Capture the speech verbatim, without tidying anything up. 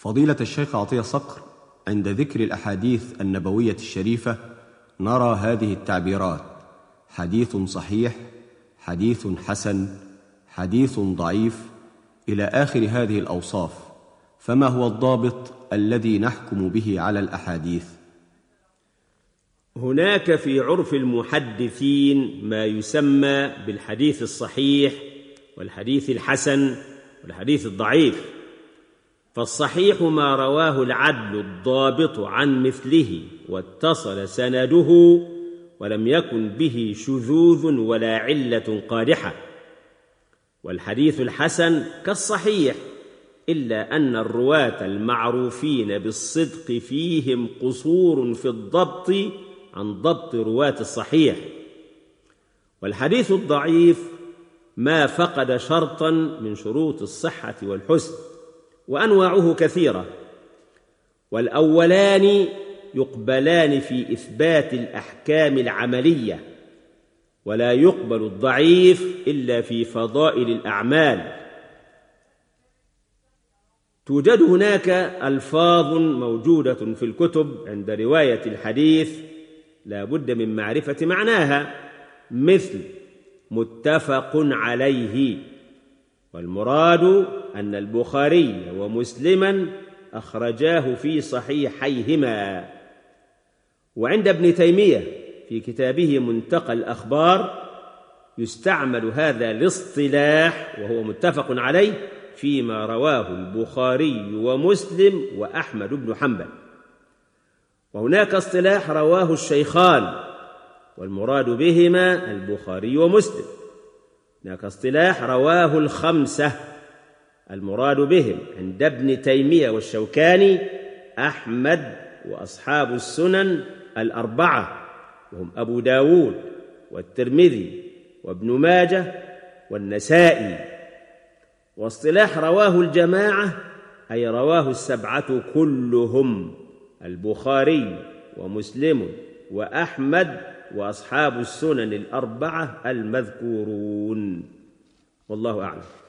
فضيلة الشيخ عطية صقر، عند ذكر الأحاديث النبوية الشريفة نرى هذه التعبيرات: حديث صحيح، حديث حسن، حديث ضعيف، إلى آخر هذه الأوصاف. فما هو الضابط الذي نحكم به على الأحاديث؟ هناك في عرف المحدثين ما يسمى بالحديث الصحيح والحديث الحسن والحديث الضعيف. فالصحيح ما رواه العدل الضابط عن مثله واتصل سنده ولم يكن به شذوذ ولا علة قادحة. والحديث الحسن كالصحيح، إلا أن الرواة المعروفين بالصدق فيهم قصور في الضبط عن ضبط رواة الصحيح. والحديث الضعيف ما فقد شرطا من شروط الصحة والحسن، وأنواعه كثيرة. والأولان يقبلان في إثبات الأحكام العملية، ولا يقبل الضعيف إلا في فضائل الأعمال. توجد هناك ألفاظ موجودة في الكتب عند رواية الحديث لا بد من معرفة معناها، مثل متفق عليه، والمراد أن البخاري ومسلما أخرجاه في صحيحيهما. وعند ابن تيمية في كتابه منتقى الأخبار يستعمل هذا الاصطلاح وهو متفق عليه فيما رواه البخاري ومسلم وأحمد بن حنبل. وهناك اصطلاح رواه الشيخان، والمراد بهما البخاري ومسلم. هناك اصطلاح رواه الخمسة، المراد بهم عند ابن تيمية والشوكاني أحمد وأصحاب السنن الأربعة، وهم أبو داود والترمذي وابن ماجه والنسائي. واصطلاح رواه الجماعة أي رواه السبعة كلهم، البخاري ومسلم وأحمد وأصحاب السنن الأربعة المذكورون. والله أعلم.